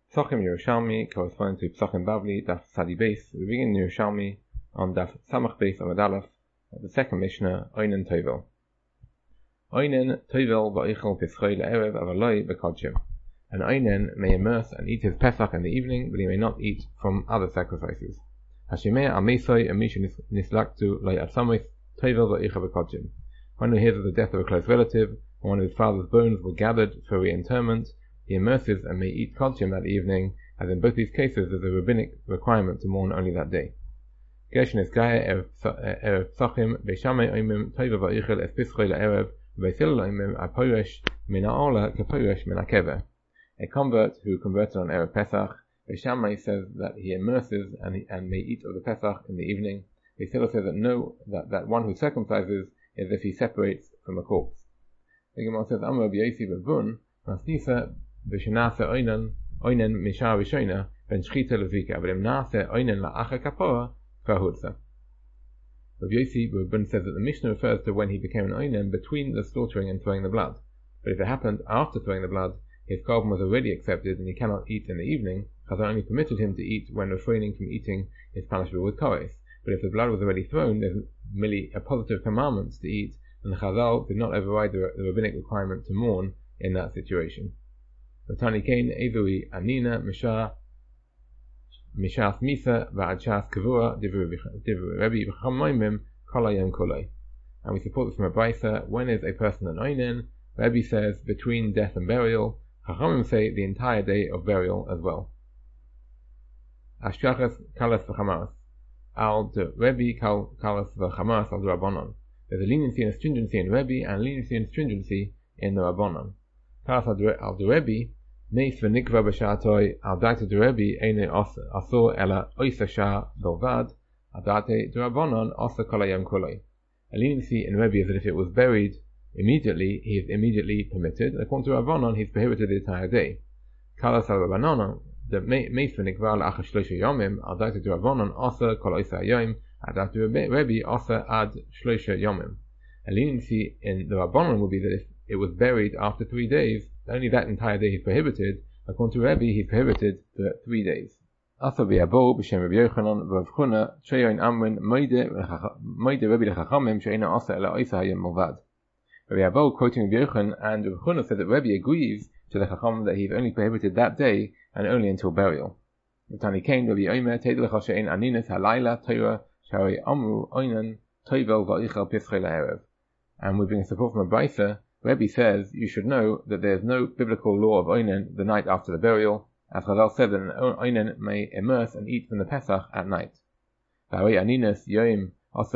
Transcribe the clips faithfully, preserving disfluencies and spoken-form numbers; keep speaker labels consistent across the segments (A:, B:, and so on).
A: Psachim Yerushalmi corresponds to Psachim Bavli, Daf Sadi Beis. We begin Yerushalmi on Daf Samach Beis Amud Aleph, the second Mishnah, Oinen Tovel. Oinen Tovel Va'ichel Pischoi Le'erev Avaloi B'Kodshim. An Oinen may immerse and eat his Pesach in the evening, but he may not eat from other sacrifices. Hashimei Amesoi Amishu Nislaktu Loi Asamois Tovel Va'ichel B'Kodshim. One who hears of the death of a close relative, or one of his father's bones were gathered for reinterment, he immerses and may eat kodshim that evening, as in both these cases there's a rabbinic requirement to mourn only that day. Gershon es gaya erev psachim beishamei oimim toiva va'ichel es pischoi la'erev v'beisel oimim aporesh min ha'ola keporesh min ha'kever. A convert who converted on erev Pesach, beishamei says that he immerses and, he, and may eat of the Pesach in the evening. Beisel says that no, that, that one who circumcises is if he separates from a corpse. The Gemara says Amar b'Yosi b'Vun Masnisa V'shenase oinen oinen mishar v'shoina ben shchita levika, but im nase oinen la'acha kapora kahutza. Rabbi Yosi B'Vun says that the Mishnah refers to when he became an oinen between the slaughtering and throwing the blood. But if it happened after throwing the blood, his korban was already accepted and he cannot eat in the evening. Chazal only permitted him to eat when refraining from eating is punishable with kores. But if the blood was already thrown, there's merely a positive commandment to eat, and the Chazal did not override the, the rabbinic requirement to mourn in that situation. Tani Kain Ezui Anina Misha Mishas Misa Va'adshas Kavua Divru Rebbe V'chamoimim Kolayem Kolay. And we support this from a brisa. When is a person an oinen? Rebbe says between death and burial. Chachamim say the entire day of burial as well. Ashkachas Kalas V'chamaras Al de Rebbe Kalas V'chamaras Al de Rabbanon. There's a leniency and a stringency in Rebbe and leniency and stringency in the Rabbanon. Kalas Al de Rebbe Meis v'nikva b'shatoi al date de Rebbe eine asur ela oisa shah bilvad al date de Rabbanon asa kol hayom kulei. A leniency in Rebbe is that if it was buried immediately, he is immediately permitted. According to Rabbanon, he is prohibited the entire day. Kalas al Rabbanon the meis v'nikva la'achar shloisha yomim al date de Rabbanon asa kol oisa hayom al date de Rebbe asa ad shloisha yomim. A leniency in the Rabbanon would be that if it was buried after three days, only that entire day is prohibited. According to Rebbe, he's prohibited for three days. Asa v'yabo b'shem Rabbi Yochanan v'avchuna treyoin amrin moide Rebbe l'chachamim she'ena asa ela oisa hayom milvad. Rabbi Yabo, quoting Rabbi Yochanan, and Avchuna said that Rebbe agrees to the chachamim that he's only prohibited that day and only until burial. Tani Kain Rabbi Omer teid lecha she'en aninas halayla Torah shari amru oinan toivel va'ichel pischei la'erev. And we bring support from a brisa. Rebbe says you should know that there is no biblical law of oinen the night after the burial, as Chazal said that an oinen may immerse and eat from the Pesach at night. The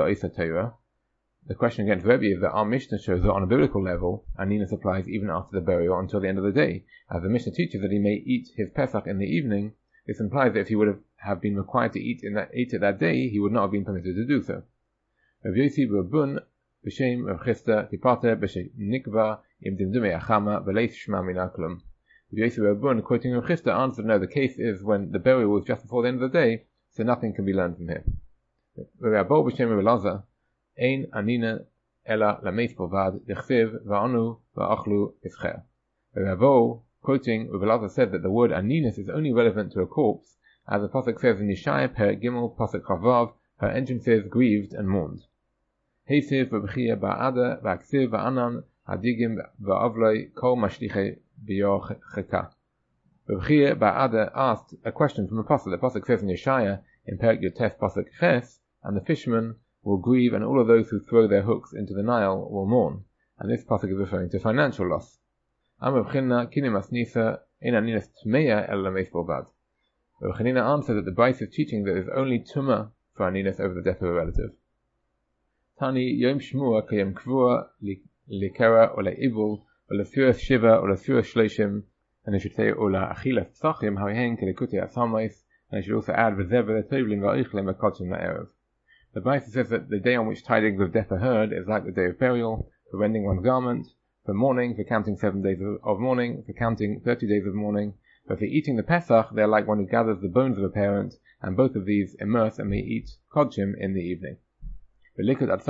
A: question against Rebbe is that our Mishnah shows that on a biblical level, aninus applies even after the burial until the end of the day. As the Mishnah teaches that he may eat his Pesach in the evening, this implies that if he would have, have been required to eat, in that, eat it that day, he would not have been permitted to do so. Rabbi Yosi B'Rabun B'Shem Rav Chisda Tipate B'Shem Nikva Im Dimdumei Achama V'Leis Shma Min Aklum. Rabbi Yosi B'Rabun, quoting Rav Chisda, answered, no, the case is when the burial was just before the end of the day, so nothing can be learned from here. Rabbi Abo B'Shem Rav Elazar Ein Anina Ela Lameis Bovad Dechsev Va'anu Va'achlu Ischer. Rabbi Abo, quoting Rav Elazar, said that the word aninus is only relevant to a corpse, as the pasuk says in Yeshaya Per Gimel pasuk Chavav, her entrances grieved and mourned. Heisiv v'b'chia ba'ada v'aksiv v'anan hadigim v'avloi kol mashlichei b'yor cheka. V'b'chia ba'ada asked a question from a pasuk. The pasuk says in Yeshaya in Perek Yotef pasuk Ches, and the fishermen will grieve, and all of those who throw their hooks into the Nile will mourn. And this pasuk is referring to financial loss. Amar B'china kinim asnisa ein aninas tmeya el lameis bolvad. B'chinina answered that the Bais is teaching that there is only tumah for aninus over the death of a relative. Tani Yom Shmua Kayom Kvua Likera or Le'ibul or Le'firas Shiva or Le'firas Shloshim, and I should say or La'achilas Psachim Ha'hen Kelekuti Asamais, and I should also add V'zever Tovlin Va'ichlem V'kotzim La'erev. The Brisa says that the day on which tidings of death are heard is like the day of burial, for rending one's garment, for mourning, for counting seven days of mourning, for counting thirty days of mourning, but for eating the Pesach they are like one who gathers the bones of a parent, and both of these immerse and may eat kodshim in the evening. Ask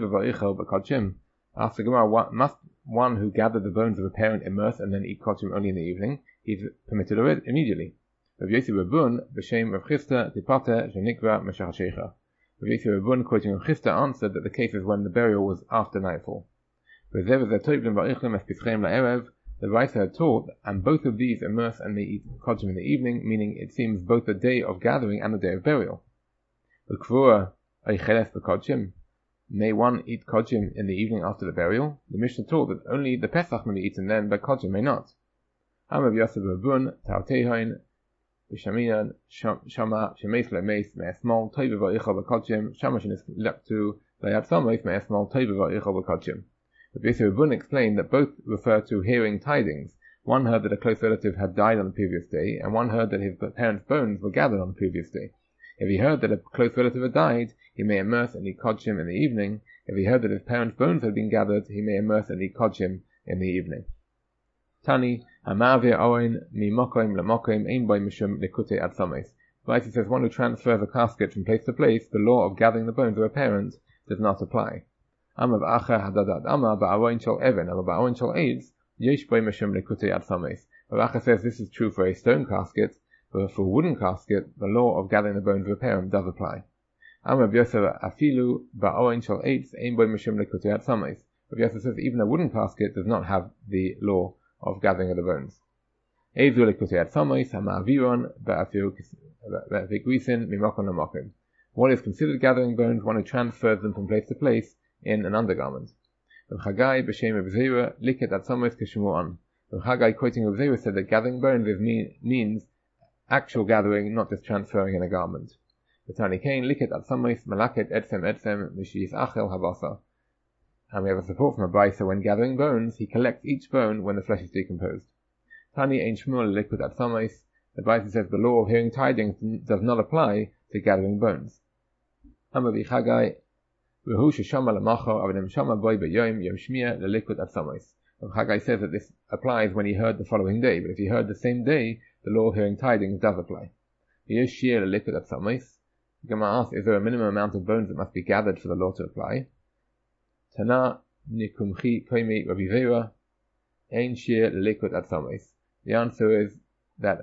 A: the Gemara, must one who gathered the bones of a parent immerse and then eat kodshim only in the evening? He's permitted already, immediately. Rav Yossi Rabun, B'Shem Rav Chisda, Tipata, Shenikva, Meshach Shecha. Rav Yossi Rabun, quoting Rav Chisda, answered that the case is when the burial was after nightfall. The writer had taught, and both of these immerse and they eat kodshim in the evening, meaning it seems both the day of gathering and the day of burial. May one eat kodshim in the evening after the burial? The Mishnah taught that only the Pesach may be eaten then, but kodshim may not. Amar Yosef Rabun, Tautehain, B'Shaminan, Shama, Shemes Lemeis, Me'esmol, Toiva Va'ichal B'Kodshim, Shama Shenis Leptu, Layat Samois, Me'esmol, Toiva Va'ichal B'Kodshim. Rabbi Yosef Rabun explained that both refer to hearing tidings. One heard that a close relative had died on the previous day, and one heard that his parents' bones were gathered on the previous day. If he heard that a close relative had died, he may immerse and eat kodshim in the evening. If he heard that his parents' bones had been gathered, he may immerse and eat kodshim in the evening. Tani, Hamavir Owen, Mi Mokoim Lamokoim, Ein Boy Mishum Likute Ad Sames. It says one who transfers a casket from place to place, the law of gathering the bones of a parent does not apply. Amav Acha Hadadad Ama Ba'awoin Shal Even, Ama Ba'awoin Shal Eids, Yesh Boy Mishum Likute Ad Sames. Rav Acha says this is true for a stone casket, but for a wooden casket, the law of gathering the bones of a parent does apply. Amar Yosef Afilu Ba'oin Shal Eitz Ein Boy Mishum Likute Ad Sames. Rav Yosef says even a wooden casket does not have the law of gathering of the bones. Eizu Likute Ad Sames Hamaviron Ba'afiguisin Mimokon Lamokim. What is considered gathering bones? One who transfers them from place to place in an undergarment. Rav Chagai B'Shem Rav Zera Liket Ad Sames Kishmu'an. Rav Chagai, quoting Rav Zera, said that gathering bones is mean, means actual gathering, not just transferring in a garment. Tani Kain Liket Ad Sames Malaket Etzem Etzem Mishis Achel Habasa. And we have a support from a Brisa when gathering bones, he collects each bone when the flesh is decomposed. Tani Ein Shmuel Liket Ad Sames. The Brisa says the law of hearing tidings does not apply to gathering bones. Hamavi Chagai Rehu Sheshama Lamacho Avadim Shama Boy B'Yom Yom Shmiyah Lelikut Ad Sames. Chagai says that this applies when he heard the following day, but if he heard the same day, the law of hearing tidings does apply. Yesh Shir Lelikut Ad Sames. The Gemara asks, is there a minimum amount of bones that must be gathered for the law to apply? Tana Nikumchi Koimi Rabbi Zera Ein Shir Lelikut Ad Sames. The answer is that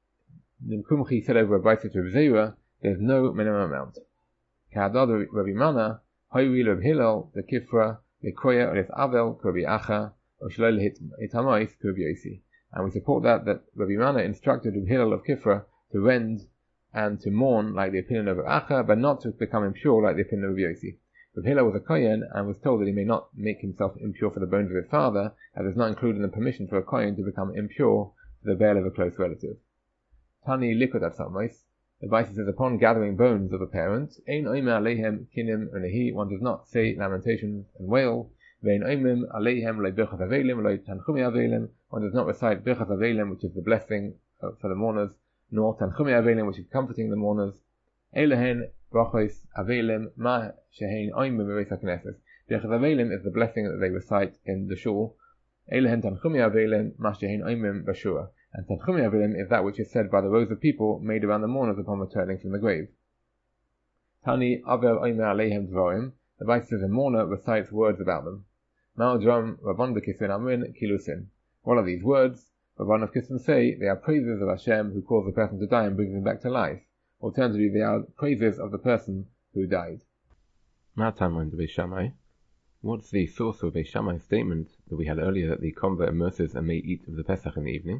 A: Nikumchi said over a Brisa to Rabbi Zera, there is no minimum amount. Ka'adad Rabbi Mana Hayri Rabbi Hillel the Kifra the Koya or Avel Rabbi Acha or Shalol Hitamois Rabbi Yossi. And we support that that Rabbi Mana instructed Rabbi Hillel of Kifra to rend and to mourn like the opinion of Rabbi Acha, but not to become impure like the opinion of Rabbi Yossi. Rabbi Hillel was a Kohen and was told that he may not make himself impure for the bones of his father, as is not included in the permission for a Kohen to become impure for the burial of a close relative. Tani Likut Ad Sames. The Brisa says upon gathering bones of a parent, Ein Omer Aleihem Kinim Unehi, one does not say lamentations and wail. Vein Oimim Aleihem Le Birchas Avelim Le Tanchumi Avelim, one does not recite Birchas Avelim, which is the blessing for the mourners, nor Tanchumi Avelim, which is comforting the mourners. Elehen Brachos Avelim Ma Shehein Oimim Beis HaKnesses. Birchas Avelim is the blessing that they recite in the shul. Elehen Tanchumi Avelim Ma Shehein Oimim Bashura. And Tanchumi Avelim is that which is said by the rows of people made around the mourners upon returning from the grave. Tani Avel Oimer Aleihem Dvorim. The Brisa says a mourner recites words about them. Ma'al Dram Rabban B'Kisvin Amrin Kilusin. What are these words? Rabban of Kisvin say they are praises of Hashem who caused the person to die and brings him back to life. Alternatively, they are praises of the person who died.
B: Ma'atam Beis Shammai. What's the source of Beis Shammai's statement that we had earlier that the convert immerses and may eat of the Pesach in the evening?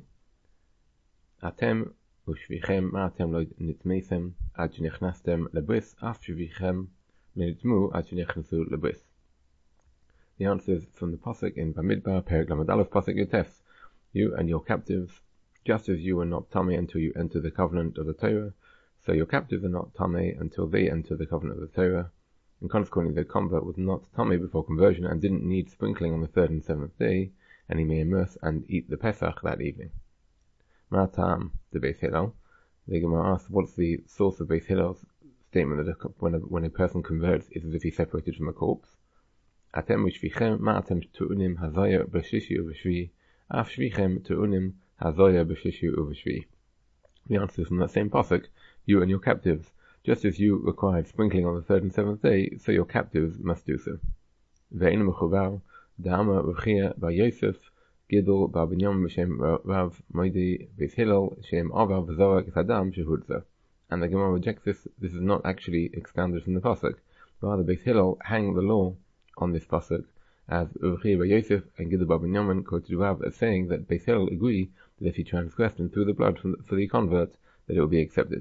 B: Atem ushvichem ma'atem lo nitmeisem ad shenechnastem lebris af shvichem menitmu ad shenechnasu lebris. The answer is from the pasuk in Bamidbar, Perek Lamed Aleph, pasuk Yotef. You and your captives, just as you were not tamei until you enter the covenant of the Torah, so your captives are not tamei until they enter the covenant of the Torah. And consequently, the convert was not tamei before conversion and didn't need sprinkling on the third and seventh day, and he may immerse and eat the Pesach that evening. Ma'atam, the Beis Hillel. The Gemara asks, what's the source of Beis Hillel's statement that a, when, a, when a person converts, it's as if he's separated from a corpse? Atem u'shvichem ma'atem tu'unim hazaya b'shishi u'v'shvi af shvichem tu'unim hazaya b'shishi u'v'shvi. The answer is from that same pasuk, you and your captives, just as you required sprinkling on the third and seventh day, so your captives must do so. Ve'in mechuvar da'ama Reb Chia bar Yosef Gidel bar Binyamin b'shem Rav Moidi Beis Hillel shem Avar v'Zorek es Adam shehudza. And the Gemara rejects this. This is not actually expounded from the pasuk. Rather, Beis Hillel hang the law on this pasuk, as Urchi bar Yosef and Gidel bar Binyamin quoted Rav as saying that Beis Hillel agree that if he transgressed and threw the blood from the, for the convert, that it will be accepted.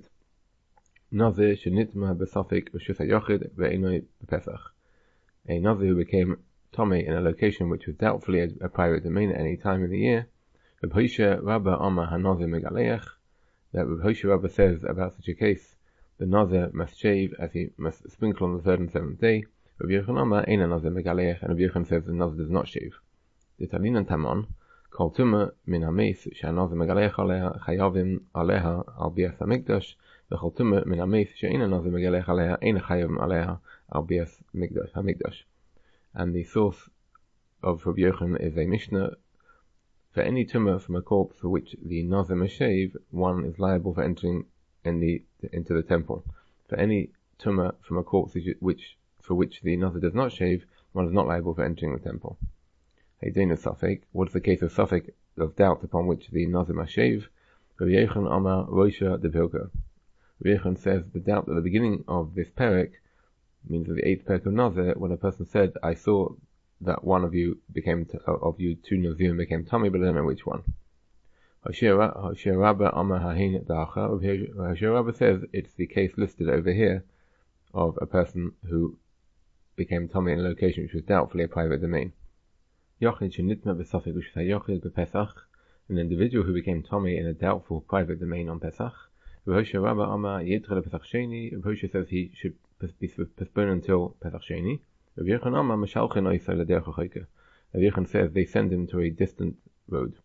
B: Nazir shenitma b'safik b'shus hayochid ve'enoi b'pesach. A Nazir who became Tomei in a location which was doubtfully a, a private domain at any time of the year. Reb Hoshe Rabba Amar HaNazir Megaleach, that Reb Hoshe Rabba says about such a case, the Nazir must shave as he must sprinkle on the third and seventh day. Reb Yochanan Amar Ein HaNazir Megaleach, and Reb Yochanan says the Nazir does not shave. The Talinan Tamon, Kol Tumah min HaMeis she'HaNazir Megaleach aleha chayavim aleha al bias HaMikdash, v'chol Tumah min HaMeis she'ein HaNazir Megaleach aleha ein chayavim aleha al bias HaMikdash. And the source of Rabbi Yochanan is a Mishnah. For any tumah from a corpse for which the Nazir must shave, one is liable for entering in the, into the temple. For any tumah from a corpse which, for which the Nazir does not shave, one is not liable for entering the temple. Heidena Safek, what is the case of Safek of doubt upon which the Nazir must shave? Rabbi Yochanan Amar Rosha de Pilka. Rabbi Yochanan says the doubt at the beginning of this perek means that the eighth perek of Nazir, when a person said, I saw that one of you became, t- of you two Nazirim became tummy, but I don't know which one. Hoshea Rabba Amar Hahin Dacha. Hoshea Rabba says it's the case listed over here of a person who became tummy in a location which was doubtfully a private domain. Yochid Shenitma B'Safek U'Shus HaYochid B'Pesach, an individual who became tummy in a doubtful private domain on Pesach. Hoshea Rabba Amar Yidcha Pesach Sheni. Hoshea says he should be postponed until Pesach Sheni. Rabbi Yochanan Amar Mashalchen Oisai L'derech HaChoker. Rabbi Yochanan says they send him to a distant road.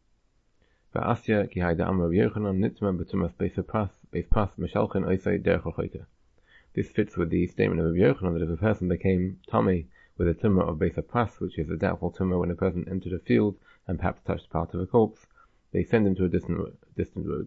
B: Va'asya ki hayda Amar Rabbi Yochanan nitma b'tumas beis pas beis pas Mashalchen Oisai Derech HaChoker. This fits with the statement of Rabbi Yochanan that if a person became tummy with a tumah of beis pas, which is a doubtful tumah when a person entered a field and perhaps touched part of a corpse, they send him to a distant distant road.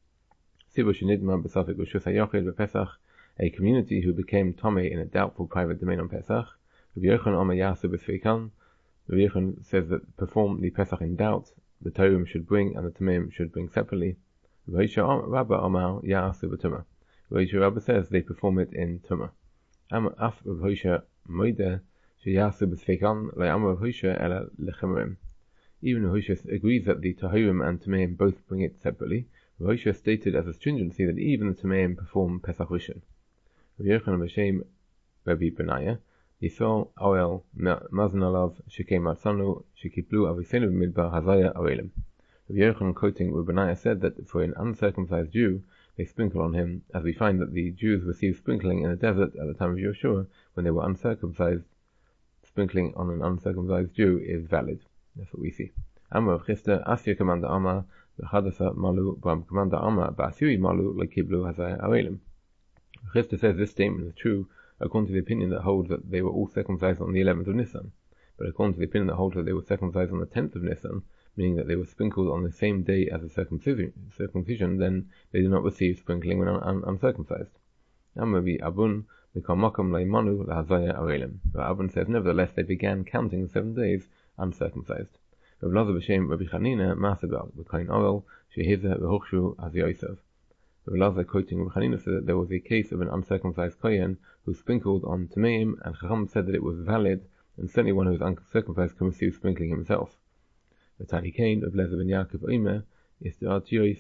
B: Sibu shenidma b'safek u'shus hayochid b'Pesach. A community who became tummy in a doubtful private domain on Pesach. Rabbi Yochanan Amar Yasu b'Sfeikan. Rabbi Yochanan says that perform the Pesach in doubt, the Torim should bring and the Tameim should bring separately. Rabbi Rabba Amar Yasu b'Tumah. Rabbi Rabba says they perform it in Tumah. Am Af Rabbi Hoshe Moide sheYasu b'Sfeikan le'Amar Rabbi Hoshe ela lechemerim. Even Rabbi Hoshe agrees that the Torim and Tameim both bring it separately. Rabbi Hoshe stated as a stringency that even the Tameim perform Pesach Rishon. Rabbi Yochanan b'Shem Rabbi Benaya Yisrael Oel Maznalav Shekem Matzanu Shekiplu Avisenu B'Midbar Hazaya Oelim. Rabbi Yochanan quoting Rabbi Benaya said that for an uncircumcised Jew they sprinkle on him, as we find that the Jews received sprinkling in the desert at the time of Yeshua when they were uncircumcised. Sprinkling on an uncircumcised Jew is valid. That's what we see. Amar of Chista Asya Commander Amar V'Chadasa Malu B'Am Commander Amar Ba'Asiri Malu Lekiblu Hazaya Oelim. Chista says this statement is true according to the opinion that holds that they were all circumcised on the eleventh of Nisan, but according to the opinion that holds that they were circumcised on the tenth of Nisan, meaning that they were sprinkled on the same day as the circumcision, circumcision then they do not receive sprinkling when un- un- uncircumcised. Amavi Abun Mikamakam Leimanu Lahazaya Arelim. But Abun says nevertheless they began counting the seven days uncircumcised. Rav Lazar b'Shem Rabbi Chanina Masabal B'Kain Orel Shehiza V'Hochshu Haziyosef. Rav Lazar quoting Rabbi Chanina said that there was a case of an uncircumcised kohen who sprinkled on Tameim, and Chacham said that it was valid, and certainly one who was uncircumcised can receive sprinkling himself. The Tani Kain of Lezer ben Yaakov Omer is the Artiois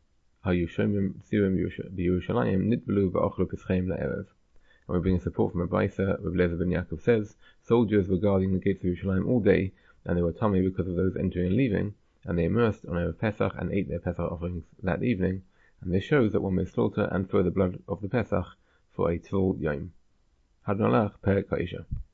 B: Hayushomim Sirim B'Yerushalayim Nitbelu V'Ochlu Pischeim La'erev. And we bring support from a Baisa. Rav Lezer ben Yaakov says soldiers were guarding the gates of Yerushalayim all day, and they were tummy because of those entering and leaving, and they immersed on Erev Pesach and ate their Pesach offerings that evening. And this shows that one may slaughter and throw the blood of the Pesach for a Tzul Yom. Hadnolach Perek Ha'isha.